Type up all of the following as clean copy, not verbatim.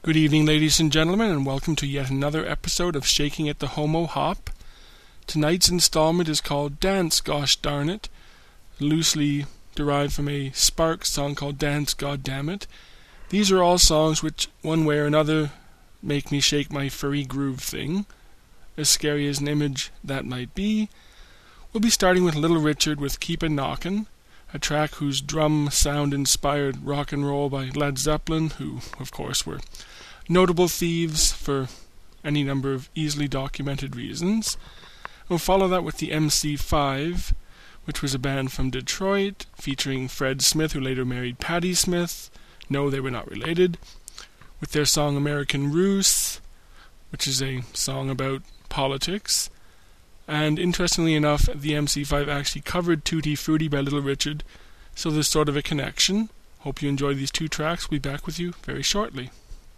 Good evening, ladies and gentlemen, and welcome to yet another episode of Shaking at the Homo Hop. Tonight's installment is called Dance Gosh Darn It, loosely derived from a Sparks song called Dance God Damn It. These are all songs which, one way or another, make me shake my furry groove thing. As scary as an image that might be, we'll be starting with Little Richard with Keep a Knockin', a track whose drum sound inspired rock and roll by Led Zeppelin, who, of course, were notable thieves for any number of easily documented reasons. We'll follow that with the MC5, which was a band from Detroit, featuring Fred Smith, who later married Patti Smith. No, they were not related. With their song American Roost, which is a song about politics. And interestingly enough, the MC5 actually covered Tutti Frutti by Little Richard, so there's sort of a connection. Hope you enjoy these two tracks. We'll be back with you very shortly.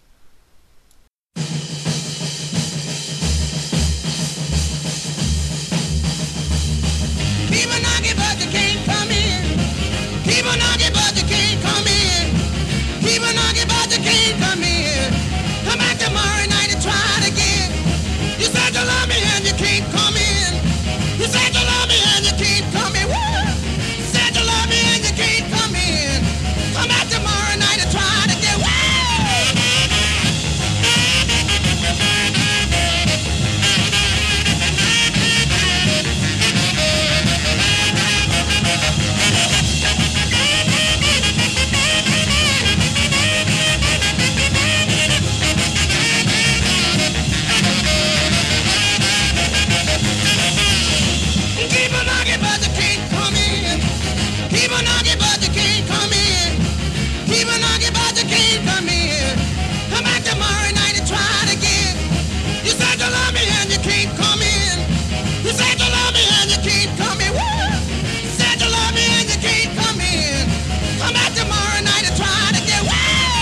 Keep a knocking, but you can't come in. Keep a knocking, but you can't come in. Keep a knocking, but you can't come in. Come back tomorrow night and try it again. You said you love me and you can't come in. You said you love me and you can't come in. Woo! You said you love me and you can't come in. Come back tomorrow night and try it again. Woo! Keep a knocking, but you can't come in. Keep a knocking, but you can't come in. Keep a knocking, but you can't come in. Come back tomorrow night and try it again. You said you love me and you can't come in. You said you love me and you can't come in. Woo! You said you love me and you can't come in. Come back tomorrow night and try it again. Woo!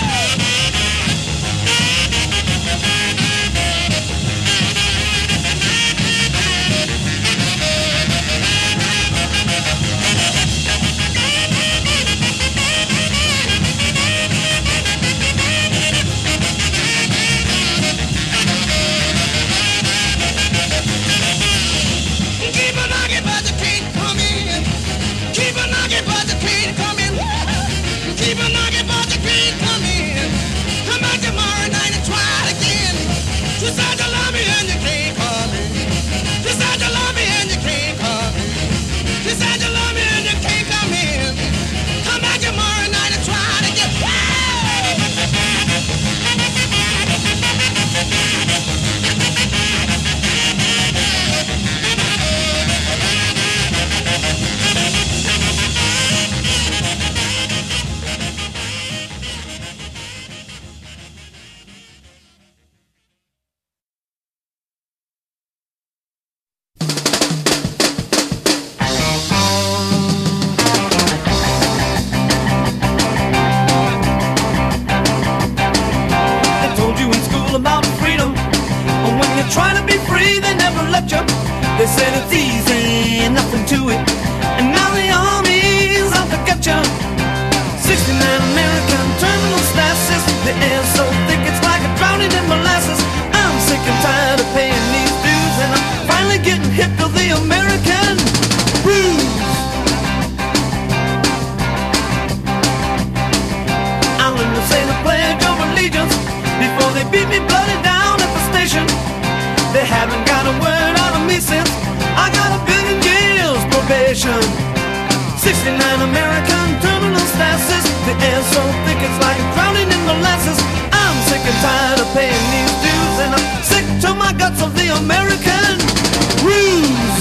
Keep a knocking, but you can't come in. Keep a knocking, but you can't come in. Woo! Keep a knocking, but you can't come in. Come back tomorrow night and try it again. You said you love me and you can't come in. You said you love me and you can't come in. You said you love me and you can't come in. Come back tomorrow night and try it again. Woo! They told you in school about freedom, but when you're trying to be free, they never let you. They said it's easy, nothing to it, and now the army's out to get you. 69 American terminal stasis, the air's so thick it's like a drowning in molasses. I'm sick and tired of paying these dues, and I'm finally getting hip to the American blues. I'll learn to say the Pledge of Allegiance before they beat me bloody down at the station. They haven't got a word out of me since I got a billion years probation. 69 American terminal stasis, the air's so thick it's like drowning in molasses. I'm sick and tired of paying these dues, and I'm sick to my guts of the American ruse.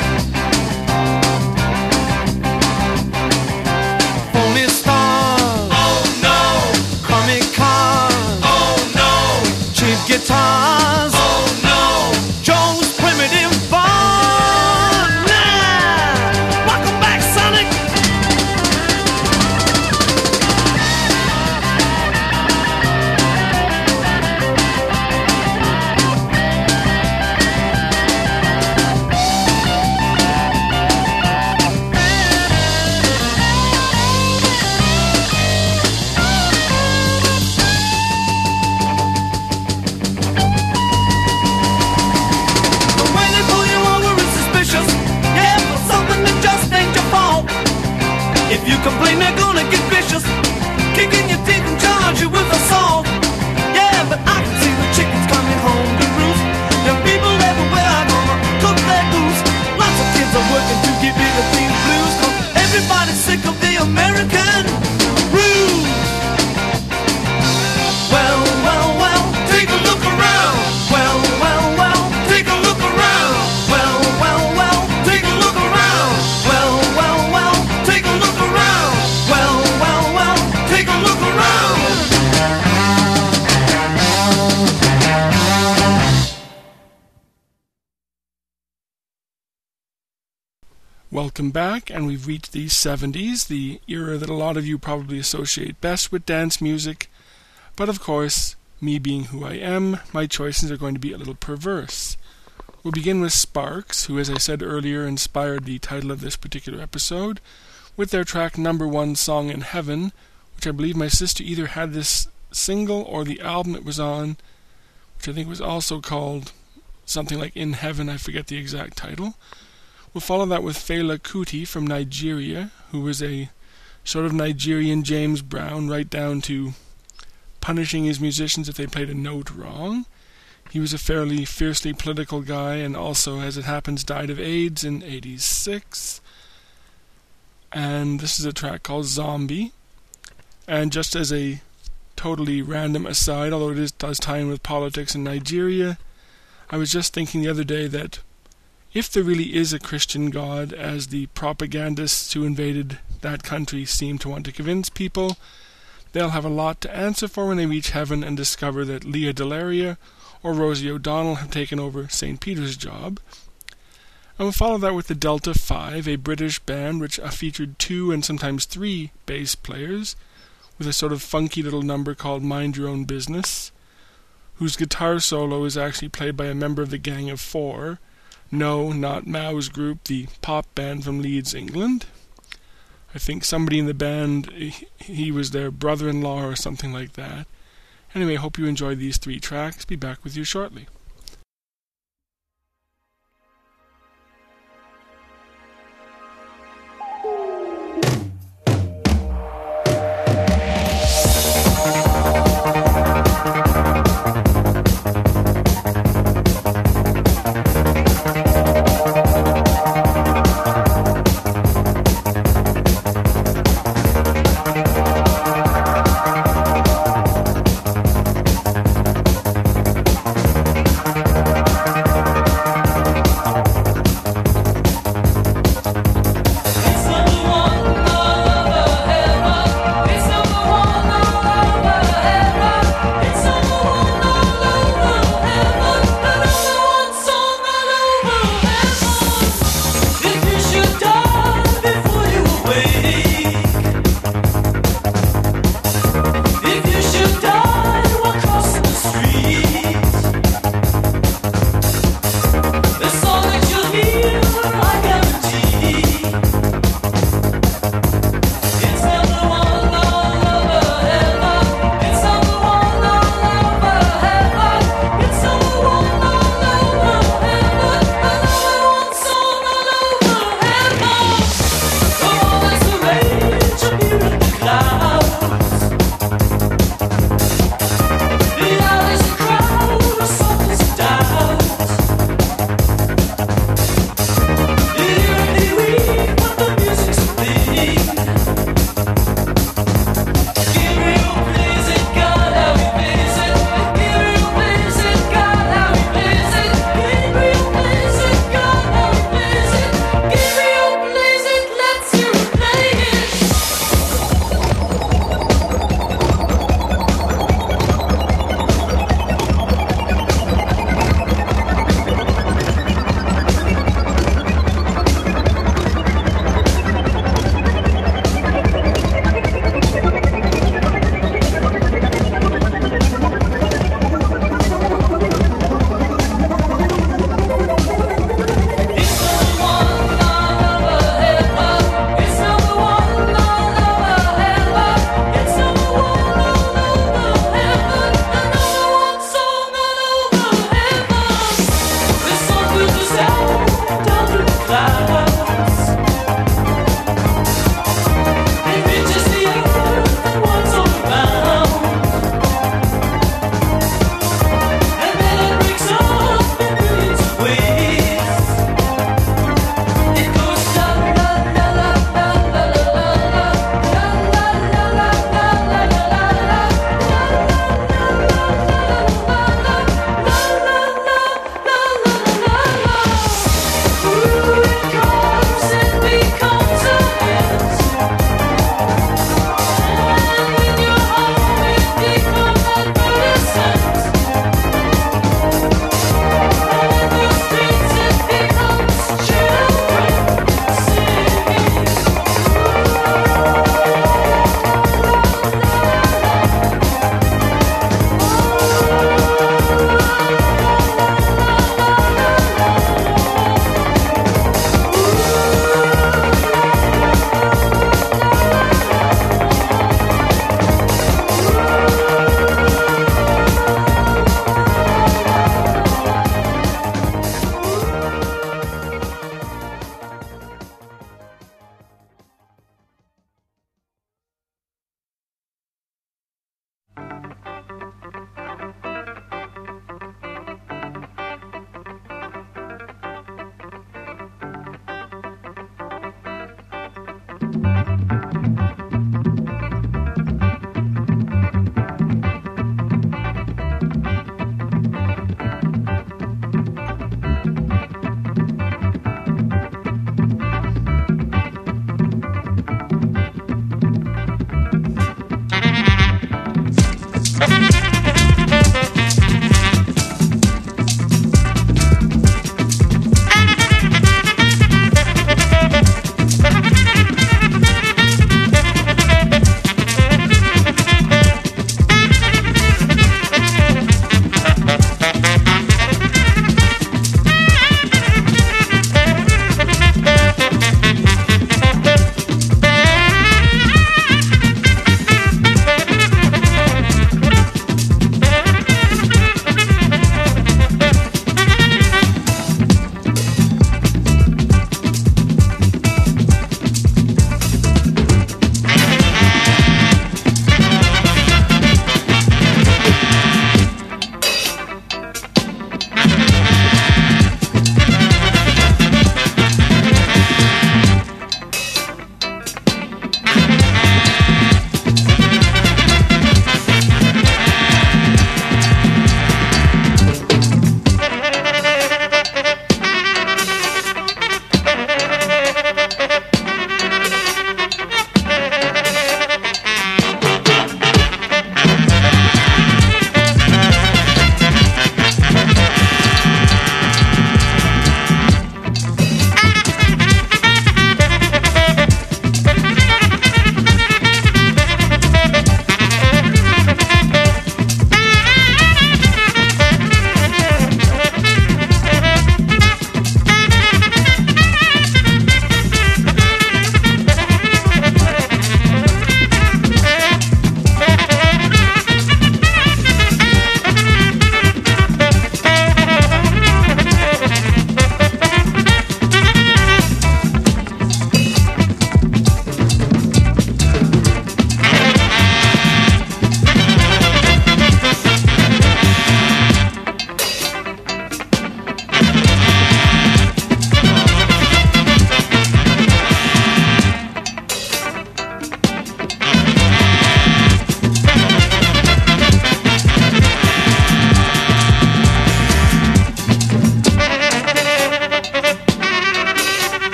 Phony stars, oh no. Crummy cars, oh no. Cheap guitars, oh no. Joe's primitive barn, nah. Welcome back, Sonic. Welcome back, and we've reached the 70s, the era that a lot of you probably associate best with dance music. But of course, me being who I am, my choices are going to be a little perverse. We'll begin with Sparks, who, as I said earlier, inspired the title of this particular episode, with their track Number One Song in Heaven, which I believe my sister either had this single or the album it was on, which I think was also called something like In Heaven, I forget the exact title. We'll follow that with Fela Kuti from Nigeria, who was a sort of Nigerian James Brown, right down to punishing his musicians if they played a note wrong. He was a fairly fiercely political guy, and also, as it happens, died of AIDS in '86. And this is a track called Zombie. And just as a totally random aside, although does tie in with politics in Nigeria, I was just thinking the other day that if there really is a Christian God, as the propagandists who invaded that country seem to want to convince people, they'll have a lot to answer for when they reach heaven and discover that Leah Delaria or Rosie O'Donnell have taken over St. Peter's job. And we'll follow that with the Delta 5, a British band which featured 2 and sometimes 3 bass players, with a sort of funky little number called Mind Your Own Business, whose guitar solo is actually played by a member of the Gang of Four. No, not Mao's group, the pop band from Leeds, England. I think somebody in the band, he was their brother-in-law or something like that. Anyway, hope you enjoyed these 3 tracks. Be back with you shortly.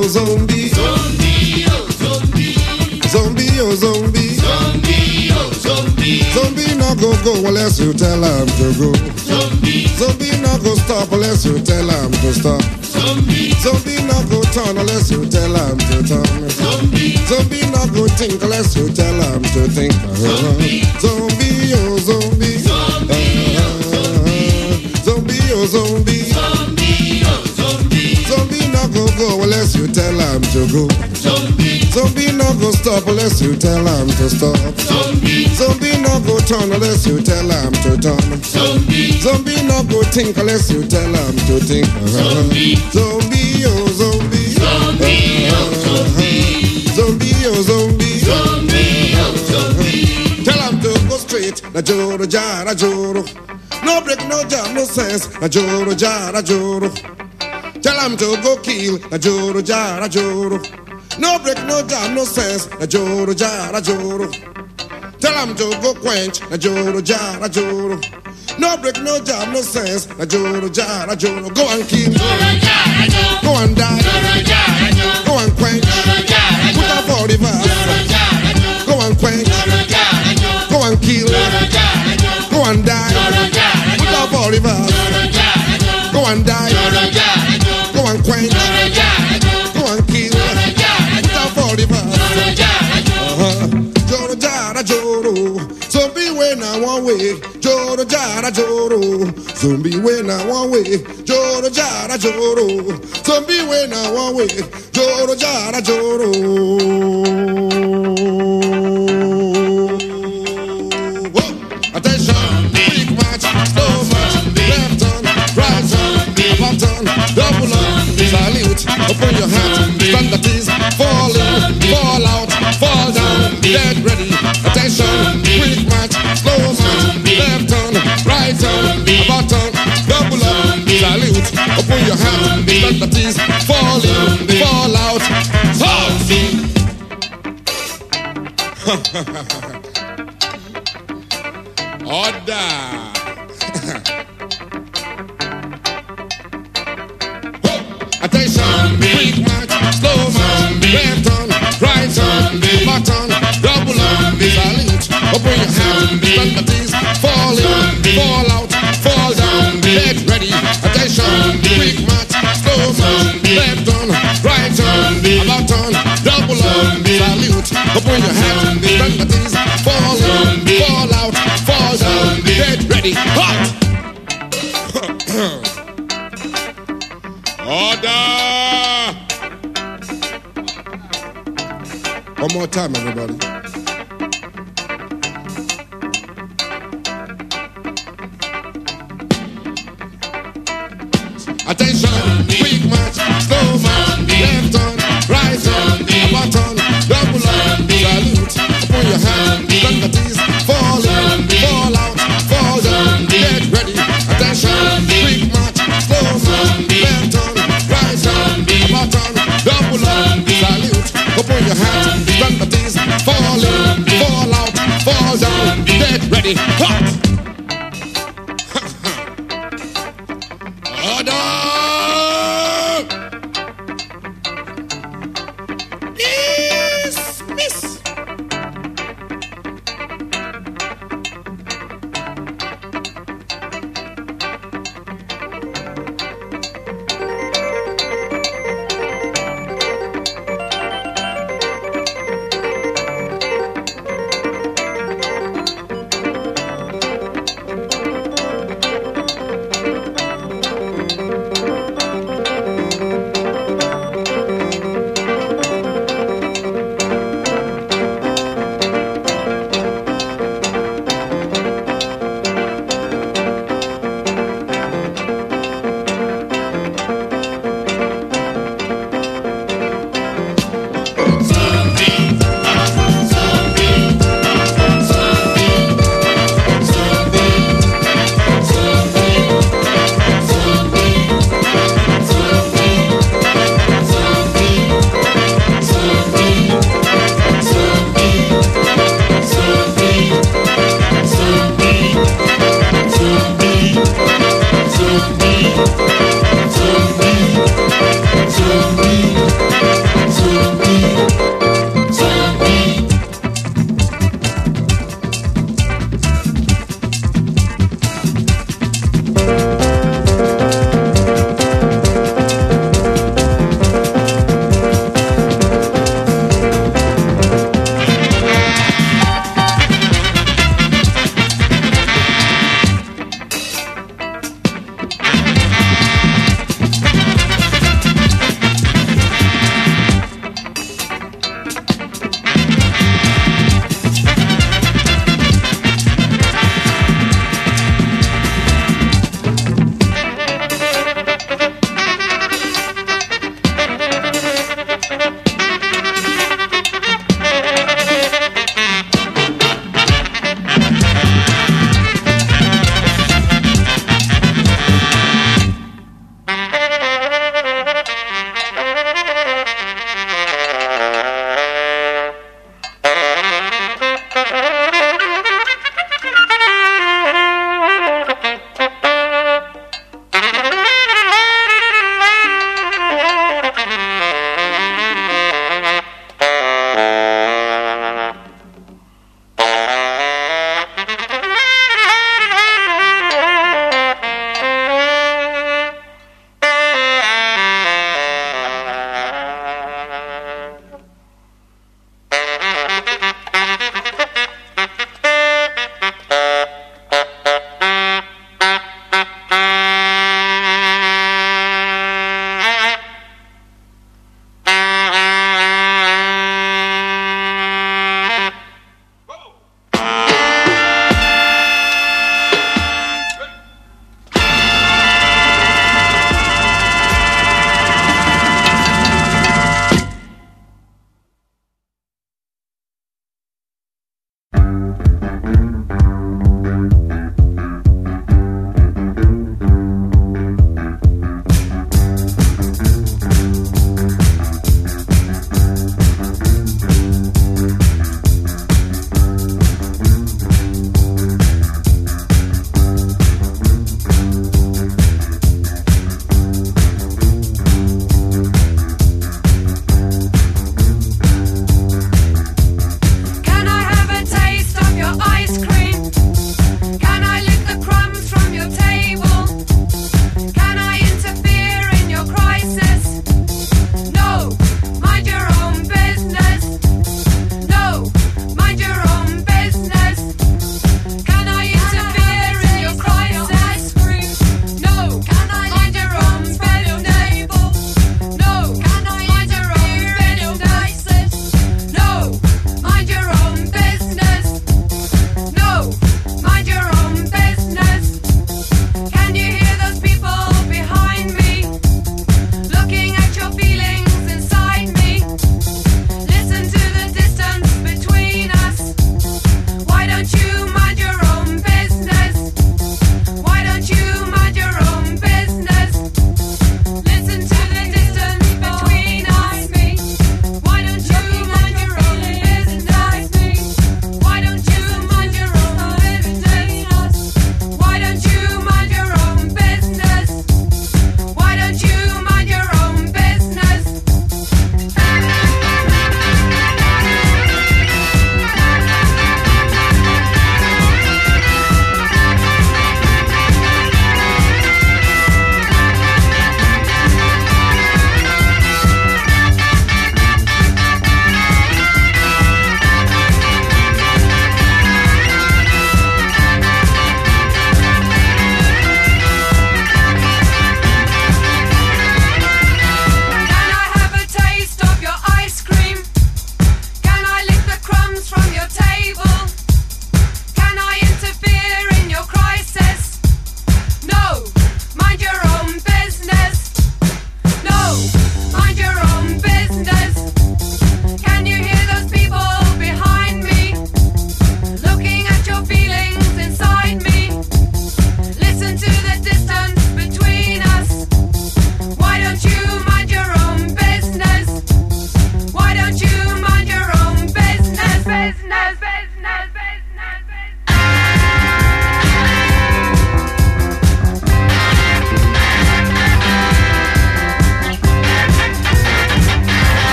oh zombie. Zombie, oh zombie. Zombie, oh zombie. Zombie, oh zombie. Zombie not go unless you tell him to go. Zombie, Zombie not go stop unless you tell him to stop. zombie, Zombie not go turn unless you tell him to turn. zombie, Zombie not go think unless you tell him to think. Zombie. Zombie, oh zombie. zombie, oh zombie. Zombie, oh zombie. Zombie, oh zombie. Zombie not go unless you tell him to go. Zombie, Zombie not go stop unless you tell him to stop. zombie, Zombie not go turn unless you tell him to turn. zombie, Zombie not go think unless you tell him to think. Zombie. Zombie, oh zombie. zombie, oh zombie. Zombie, oh zombie. Zombie, oh zombie. Tell him to go straight. Na joro jara joro. No break, no jam, no sense. Na joro jara joro. Tell him to go kill. Na joro jara joro. No break, no jam, no sense. Na joro jara joro. Tell him to go quench. Na joro jara joro. No break, no jam, no sense. Na joro jara joro. Go and kill. Go and die. Go and quench. Put up all the verse. Go and quench. Go and kill. Go and die. Put up all the verse. Go and die. Go and quench. Go and kill. Put up all the verse. Joro jara joro. Zombie way now one way. Joro jara joro. Zombie way now one way. Joro jara joro. Zombie way now one way. Joro jara joro. Whoa. Attention, quick march, slow march, left turn, right turn, left turn, double up, salute, open your hands, stand that is, fall in, fall out, fall down, get ready. Attention, quick march, slow march, left turn, right turn, about turn, double up, salute, open your hands, stand that is, fall in, fall out, Order. Attention, quick march, slow march, left turn, right turn, back turn, double up, salute, open your hands, stand that is, fall in, fall out, fall down, get ready. Attention, quick march, slow march, left turn, right turn, about turn, double up, salute, open your hands, stand that is, fall in, fall out, fall down, get ready. Hot! Order! One more time, everybody. Attention, quick march, slow march, left turn, right turn, about turn, double up, salute, open your hands, stand that is, fall in, fall out, fall down, get ready. Attention, quick march, slow march, left turn, right turn, about turn, double up, salute, open your hands, stand that is, fall in, fall out, fall down, get ready. Hot! Order!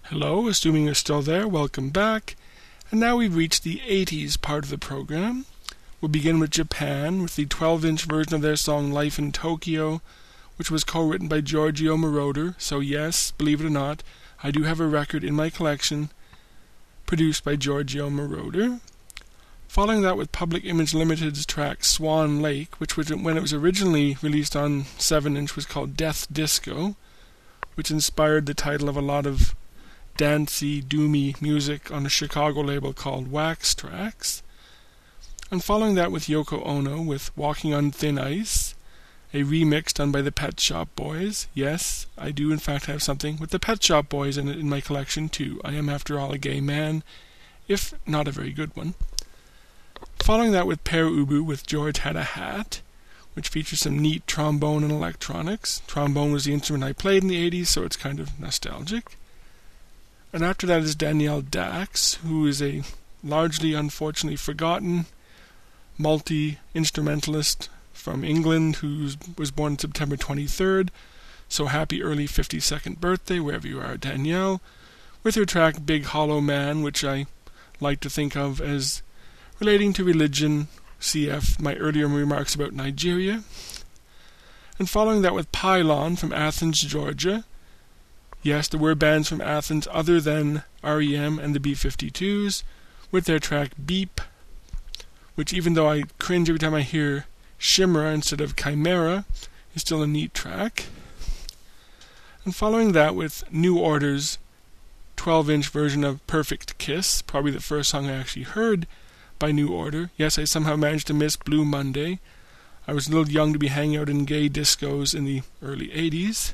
Hello, assuming you're still there, welcome back. And now we've reached the 80s part of the program. We'll begin with Japan, with the 12-inch version of their song Life in Tokyo, which was co-written by Giorgio Moroder. So yes, believe it or not, I do have a record in my collection produced by Giorgio Moroder. Following that with Public Image Limited's track Swan Lake, which was, when it was originally released on 7-inch, was called Death Disco, which inspired the title of a lot of dancey, doomy music on a Chicago label called Wax Trax. And following that with Yoko Ono with Walking on Thin Ice, a remix done by the Pet Shop Boys. Yes, I do in fact have something with the Pet Shop Boys in it in my collection too. I am after all a gay man, if not a very good one. Following that with Pere Ubu with George Had a Hat, which features some neat trombone and electronics. Trombone was the instrument I played in the 80s, so it's kind of nostalgic. And after that is Danielle Dax, who is a largely unfortunately forgotten multi-instrumentalist from England who was born September 23rd. So happy early 52nd birthday, wherever you are, Danielle, with her track Big Hollow Man, which I like to think of as relating to religion, cf. my earlier remarks about Nigeria. And following that with Pylon from Athens, Georgia. Yes, there were bands from Athens other than REM and the B-52s, with their track Beep, which even though I cringe every time I hear Chimera instead of Chimera, is still a neat track. And following that with New Order's 12-inch version of Perfect Kiss, probably the first song I actually heard by New Order. Yes, I somehow managed to miss Blue Monday. I was a little young to be hanging out in gay discos in the early 80s.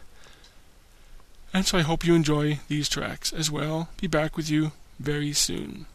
And so I hope you enjoy these tracks as well. Be back with you very soon.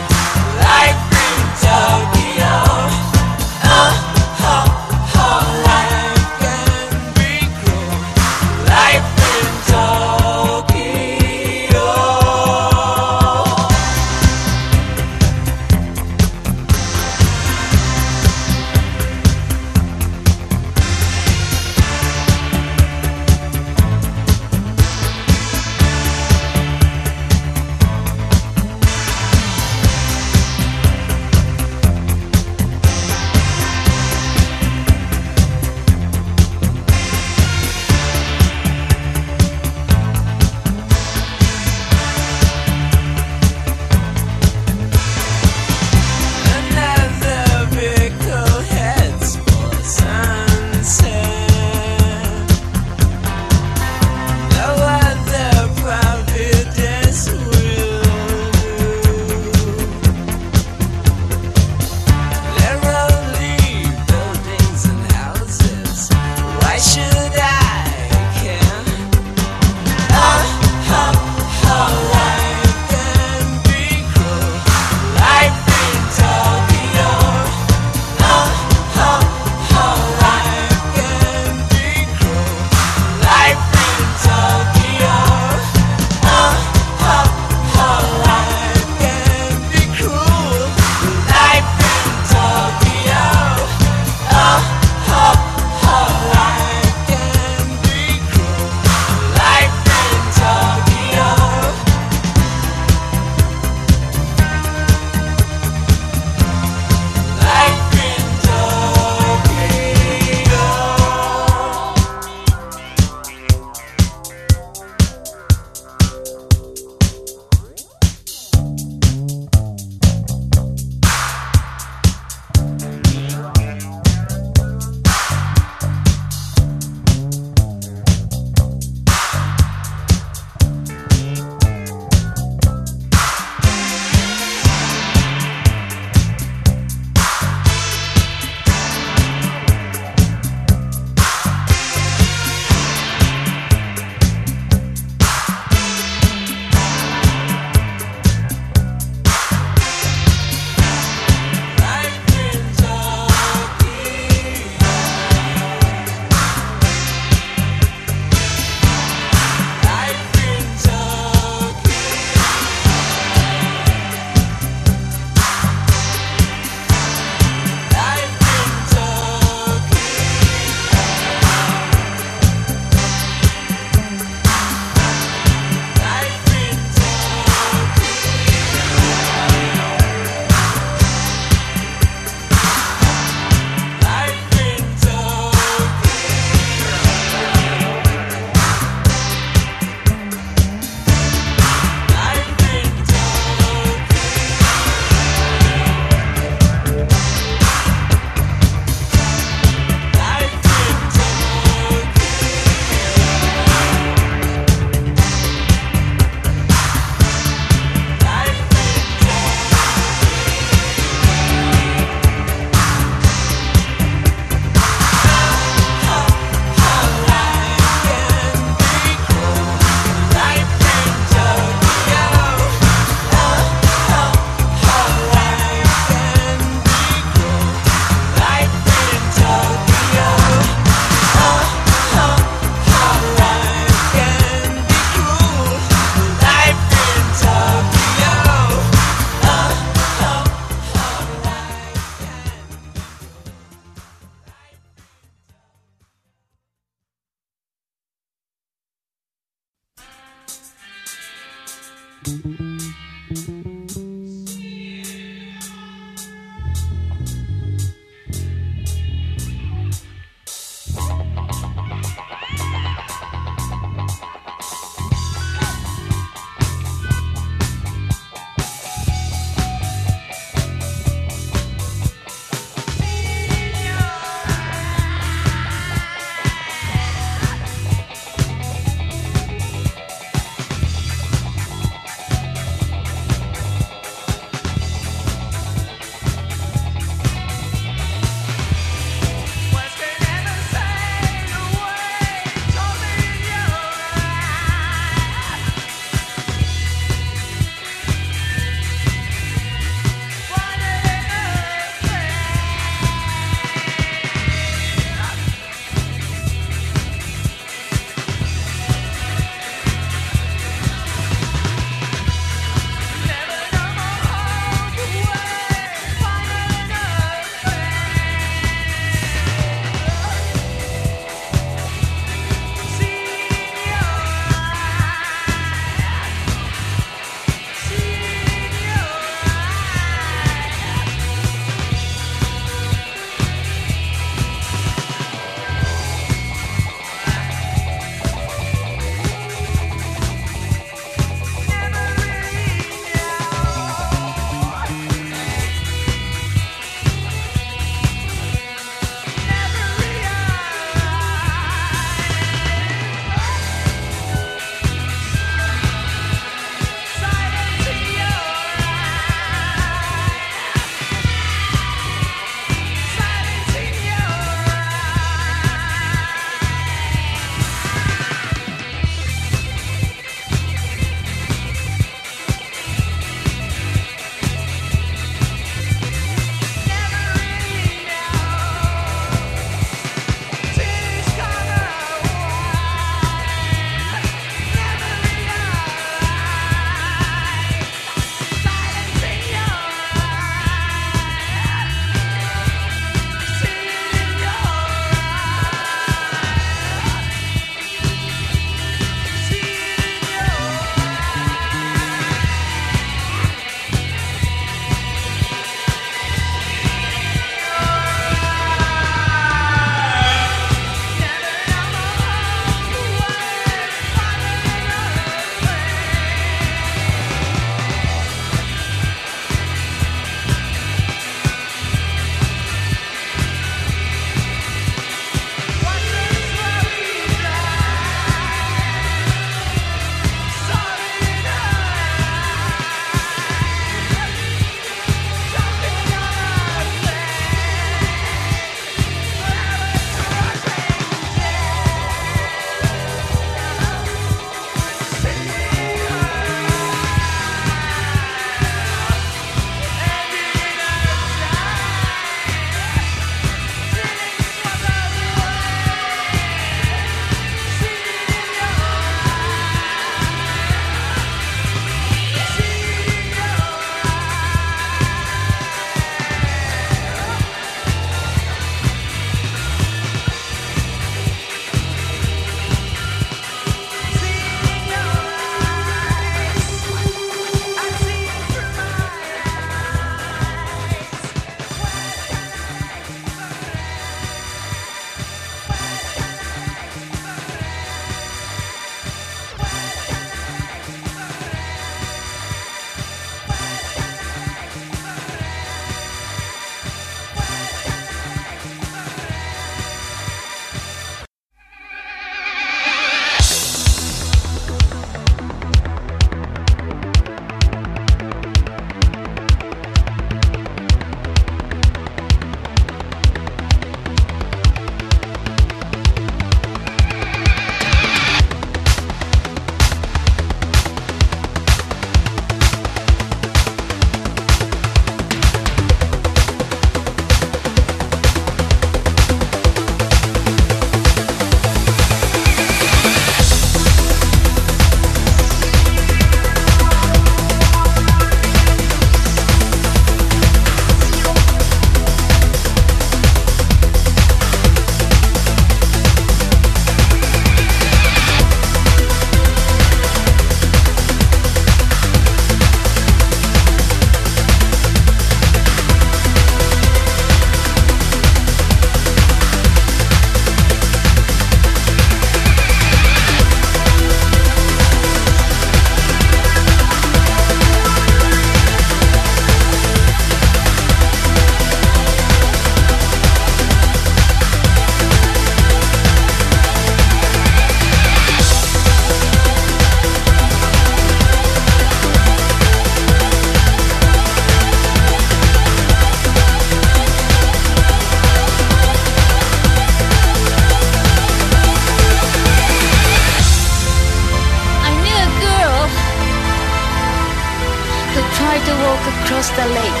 could try to walk across the lake.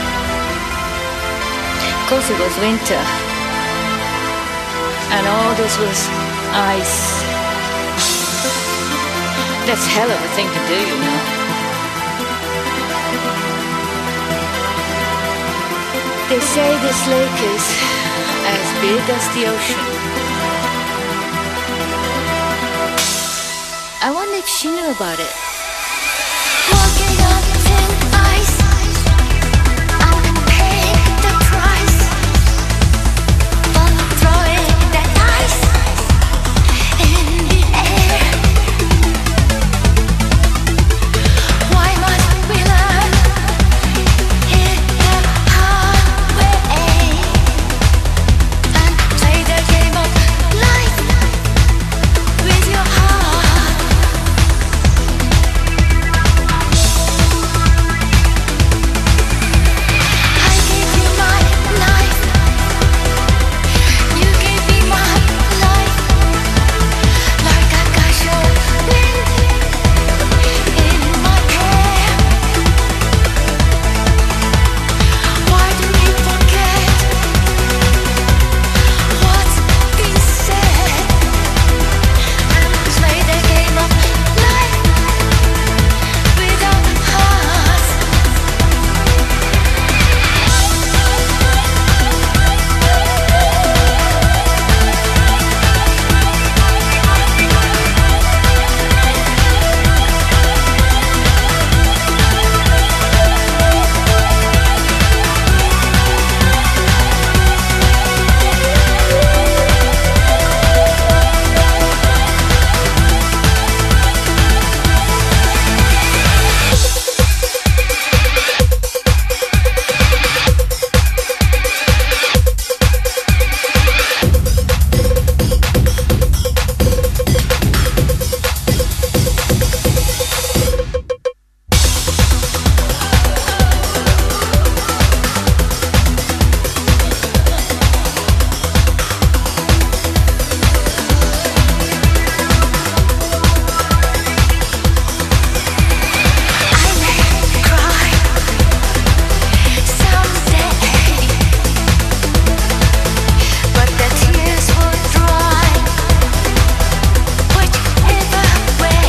'Cause it was winter. And all this was ice. That's hell of a thing to do, you know. They say this lake is as big as the ocean. I wonder if she knew about it. Walking on thin ice, I'm paying the price for throwing that ice in the air. Why must we learn it the hard way and play the game of life with your heart? I gave you my life, you gave me my life, like a gush of wind in my hair. Why do we forget what's been said and play the game of life with our hearts? I may cry someday, but the tears will dry whichever way.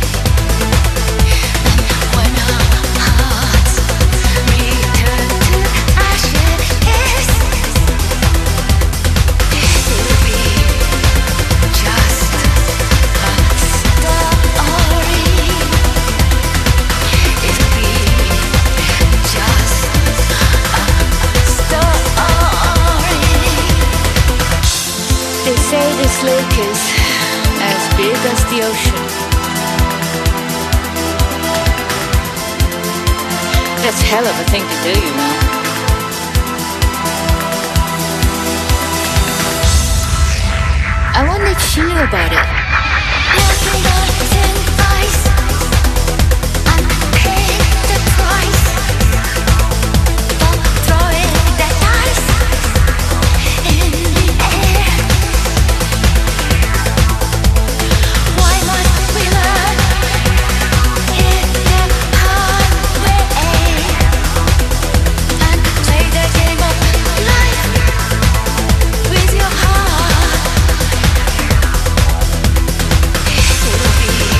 When our hearts return to ashes, it'll be just a story. It'll be just a story. They say this lake is as big as the ocean. That's hell of a thing to do, you know. I wonder if she knew about it. Walking on thin ice, I'm paying the price for throwing that ice in the air. Why must we learn it the hard way and play the game of life with your heart? It'll be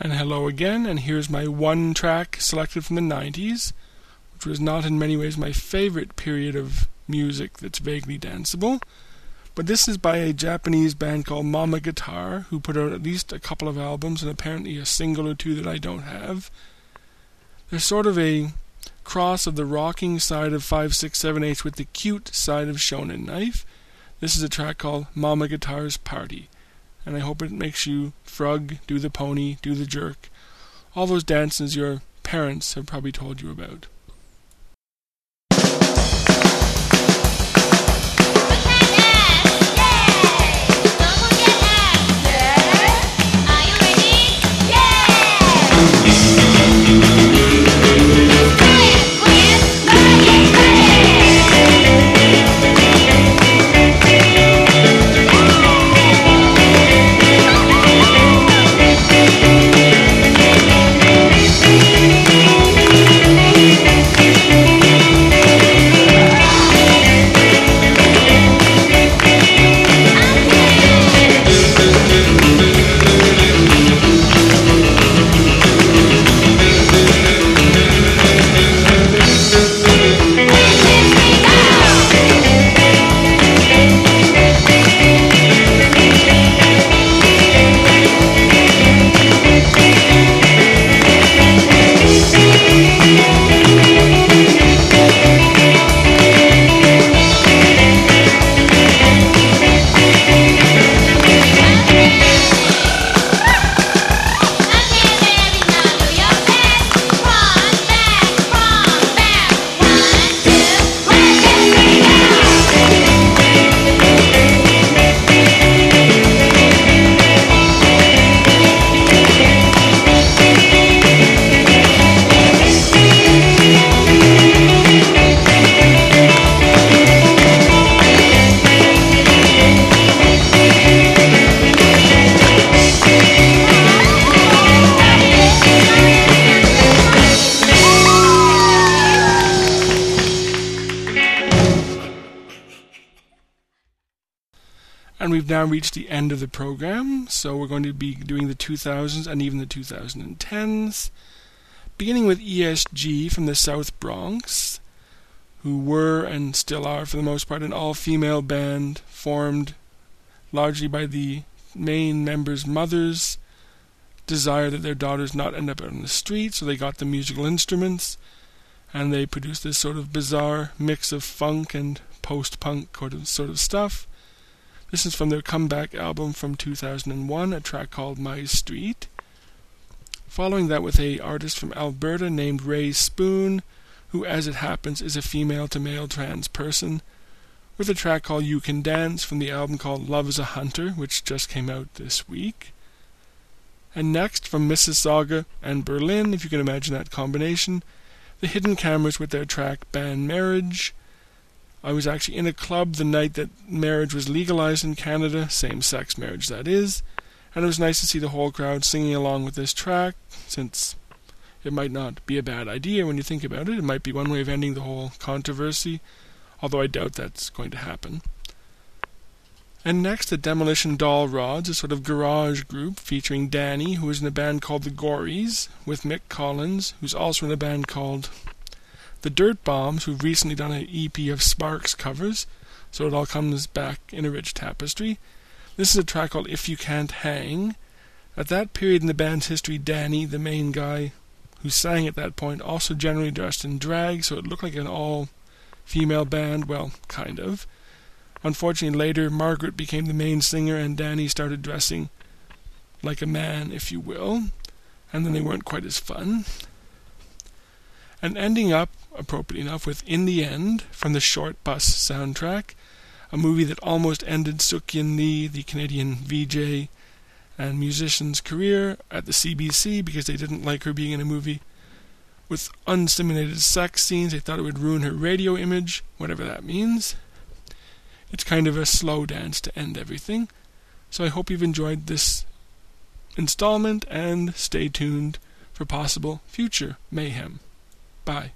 And hello again, and here's my one track selected from the 90s, which was not in many ways my favorite period of music that's vaguely danceable. But this is by a Japanese band called Mama Guitar, who put out at least a couple of albums and apparently a single or two that I don't have. They're sort of a cross of the rocking side of 5-6-7-8 with the cute side of Shonen Knife. This is a track called Mama Guitar's Party, and I hope it makes you frug, do the pony, do the jerk, all those dances your parents have probably told you about. And we've now reached the end of the program, so we're going to be doing the 2000s and even the 2010s, beginning with ESG from the South Bronx, who were and still are for the most part an all-female band formed largely by the main members' mothers' desire that their daughters not end up out on the street, so they got the musical instruments, and they produced this sort of bizarre mix of funk and post-punk sort of stuff. This is from their comeback album from 2001, a track called My Street. Following that with an artist from Alberta named Ray Spoon, who, as it happens, is a female-to-male trans person, with a track called You Can Dance from the album called Love is a Hunter, which just came out this week. And next, from Mississauga and Berlin, if you can imagine that combination, the Hidden Cameras with their track Ban Marriage. I was actually in a club the night that marriage was legalized in Canada, same-sex marriage that is, and it was nice to see the whole crowd singing along with this track, since it might not be a bad idea when you think about it. It might be one way of ending the whole controversy, although I doubt that's going to happen. And next, the Demolition Doll Rods, a sort of garage group featuring Danny, who is in a band called the Gories, with Mick Collins, who's also in a band called the Dirt Bombs, who've recently done an EP of Sparks covers, so it all comes back in a rich tapestry. This is a track called If You Can't Hang. At that period in the band's history, Danny, the main guy who sang at that point, also generally dressed in drag, so it looked like an all-female band, well, kind of. Unfortunately, later, Margaret became the main singer, and Danny started dressing like a man, if you will, and then they weren't quite as fun. And ending up, appropriately enough, with In the End from the Short Bus soundtrack, a movie that almost ended Suk-Yin Lee, the Canadian VJ and musician's career at the CBC because they didn't like her being in a movie with unstimulated sex scenes. They thought it would ruin her radio image, whatever that means. It's kind of a slow dance to end everything. So I hope you've enjoyed this installment and stay tuned for possible future mayhem. Bye.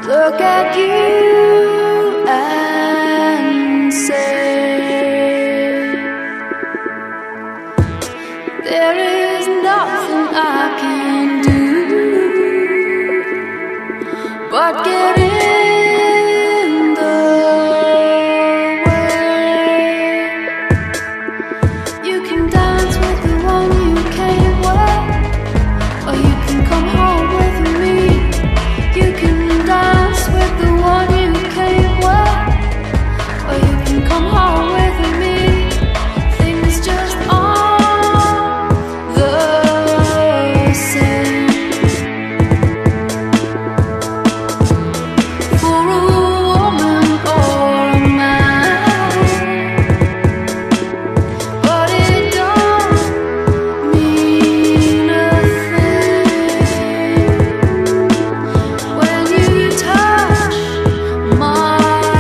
look at you and say, there is nothing I can do but get in the way. You can dance with the one you came with, or you can come home with me. You can dance with the one you came with, or you can come home with me. Things just aren't the same. For a woman or a man, but it don't mean a thing when you touch my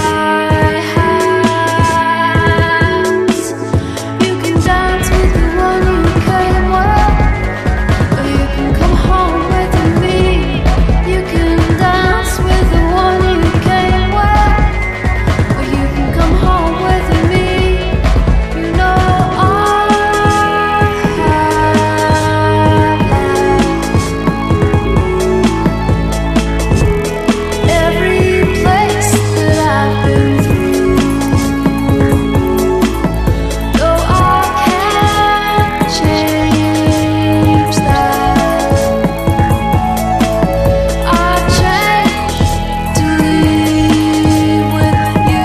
hands. You can dance with the one you came with, or you can come home with me. You can dance with the one you came with, or you can come home with me. You know I have every place that I've been through. Though I can't change that, I've changed to live with you.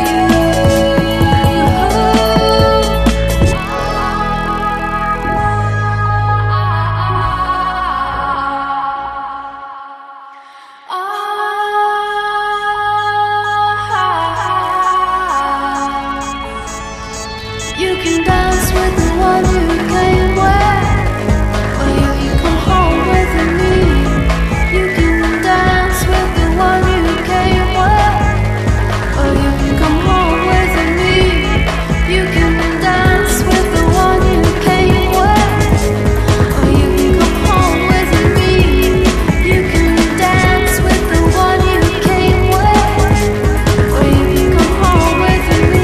You can dance with the one you came with, or you can come home with me. You can dance with the one you came with, or you can come home with me. You can dance with the one you came with, or you can come home with me. You can dance with the one you came with, or you can come home with me.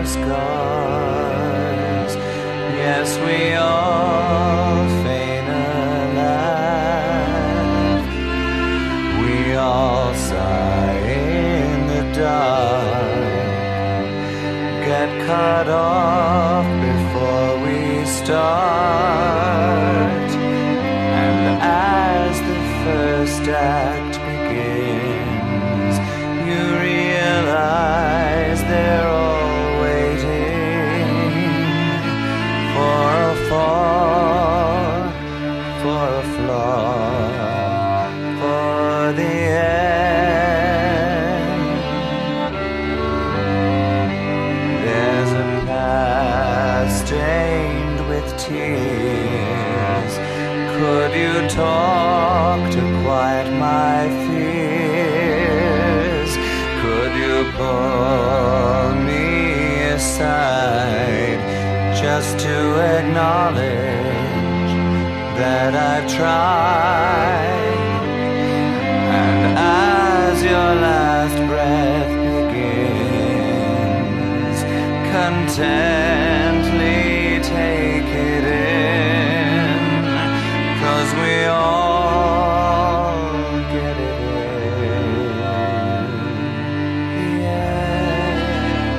our scars. Yes, we all feign a laugh. We all sigh in the dark, get cut off before we start. And as the first act begins, you realize they're all waiting for a fall, for a flaw, for the end. There's a past stained with tears. Could you talk to quiet my fears? Could you pull me aside just to acknowledge that I've tried? And as your last breath begins, contently take it in, 'cause we all get it in the end.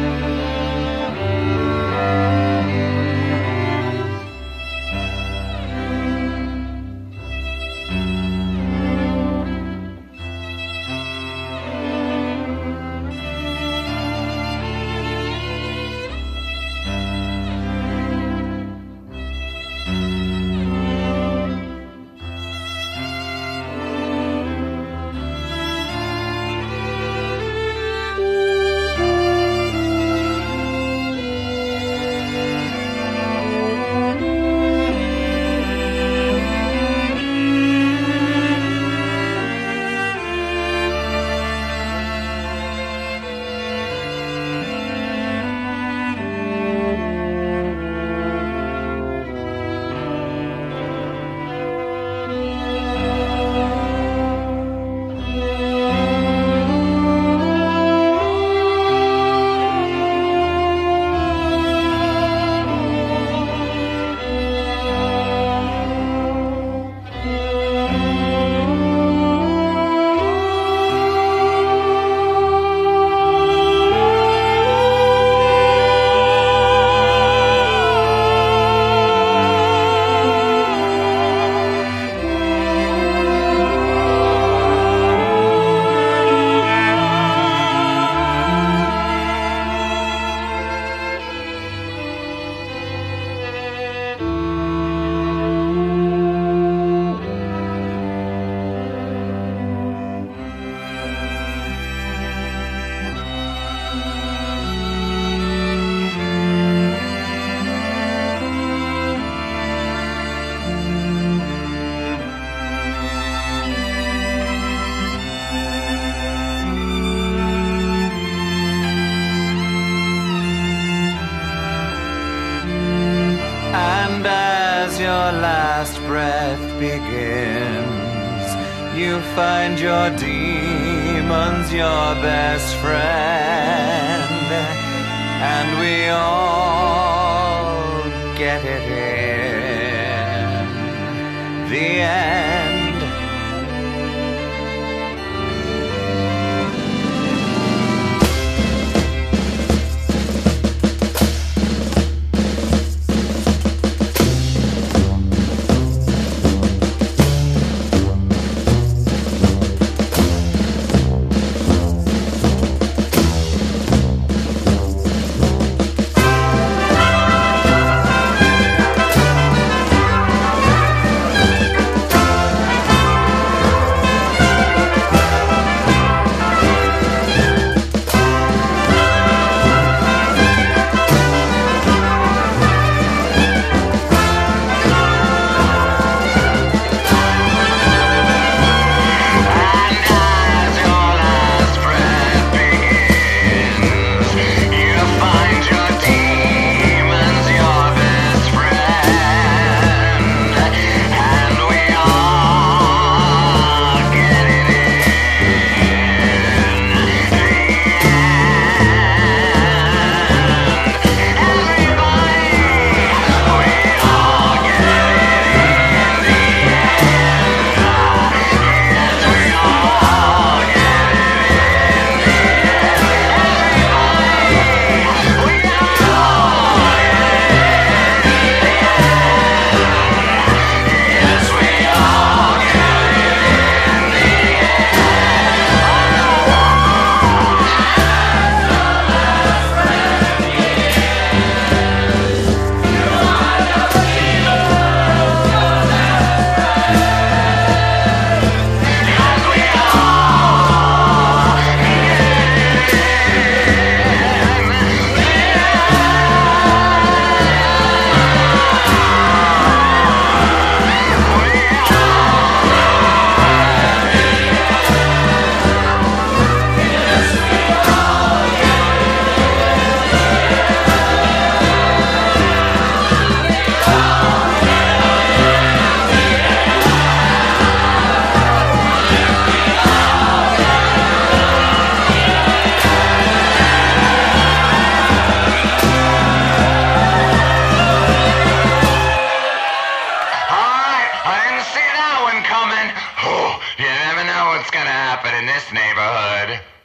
And as your last breath begins, you find your demons your best friend, and we all get it in the end. happen in this neighborhood.